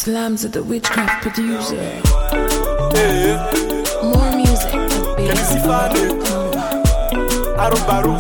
Slams are the witchcraft producer. Hey, More music at can you see Fane? Aru Baru.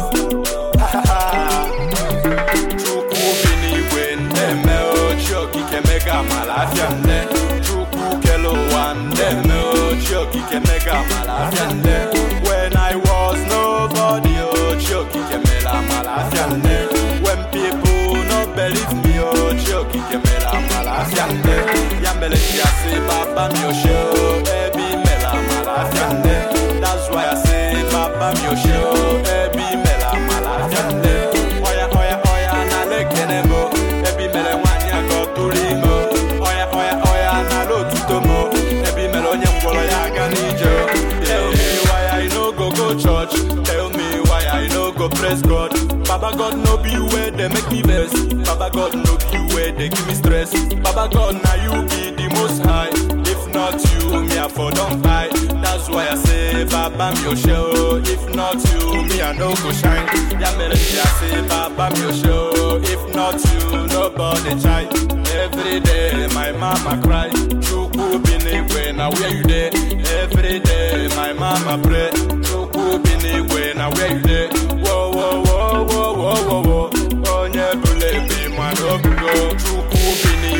Chuku bini wende meo choki kemega malafiande. Chuku kelo wande meo choki kemega malafiande. When I was nobody, oh choki kemela malafiande. When people no believe me, oh choki kemela malafiande. Yambele kiasi baba mi osho, ebi mela malafiande. That's why I say baba mi osho, ebi mela malafiande. Oya oya oya na lekenemo, ebi mele wanya go turimo. Oya oya oya na lo tutomo, ebi mele onyengolo ya ganijo. Tell me why I no go church, tell me why I no go praise God. Baba God no be where they make me vex. Baba God no be where they give me stress. Baba God now you be the most high. If not you, me I for don't fight. That's why I say Baba mi osho. If not you, me I no go shine. Ya mere I say Baba mi osho. If not you, nobody try. Every day my mama cry. Chuku bini now where you there? Every day my mama pray. Chuku bini now where you there? Whoa whoa whoa whoa whoa whoa whoa. Onye bule be man obugo. Chuku bini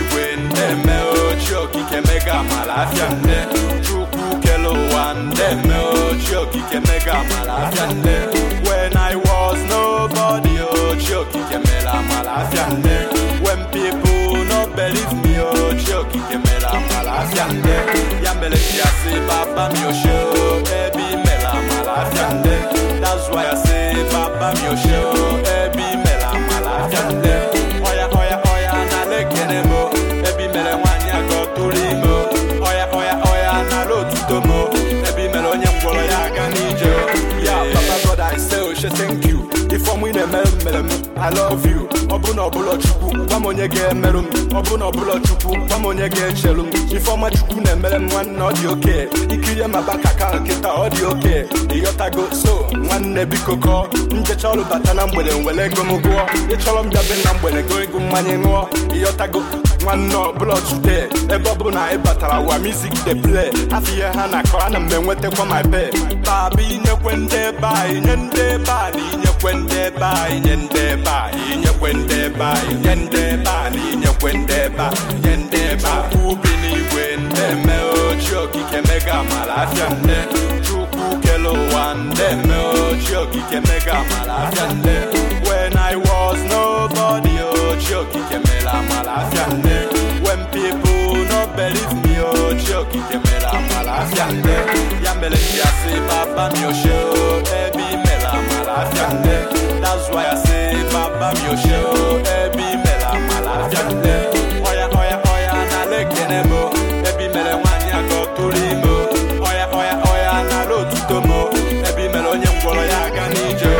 meo choki kemega malafiande. Chuku kelo wande meo choki kemega malafiande. When I was nobody, oh choki kemela malafiande. When people no believe me, oh choki kemela malafiande. Yambele kiasi baba mi osho, ebi mela malafiande. That's why I say baba mi osho, ebi mela malafiande. Oya oya oya na lekenemo, ebi mele wanya go turimo. Oya oya oya na lo tutomo, ebi mele onyengolo ya ganijo. Yeah, Papa God I say oh she thank you. If I'm in a melum, I love you. Obuno bulo chuku, wamonye ge melum. Obuno bulo chuku, wamonye ge chelum. If I'm a chuku ne melum one audio okay. Ikiye mabaka kan kita audio okay. Iyota go so one ne bikoko. Nje cholo batana mbele nwele gomugo. Ye cholo mjabe na mbele go egu manye ngo. Iyota go one no bulo chude. Ebobu na ebatara wa music de play. Afiye hana ko ana mwenwete kwa my bed. Babi nyekwende bai nyende bani nyekwende bai nyende bai nyekwende bai nyende bani nyekwende bai nyende bai ubini wende meo choki kemega malafiande chuku kelo wande meo choki kemega malafiande. When I was nobody, oh choki kemela malafiande. When people no believe me, oh choki kemela malafiande. Yambele kiasi baba mi osho, ebi mela malafiande. That's why I say baba mi osho, ebi mela malafiande. Oya oya oya na lekenemo, ebi mele wanya go turimo. Oya oya oya na lo tutomo, ebi mele onyengolo ya ganijo.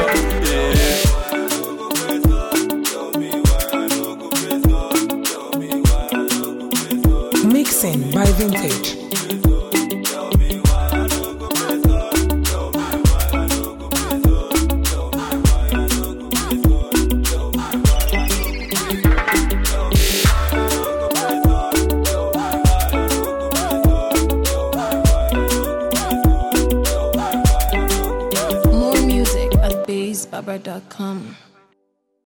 Mixing by Vintage. More music at BassBaba.com.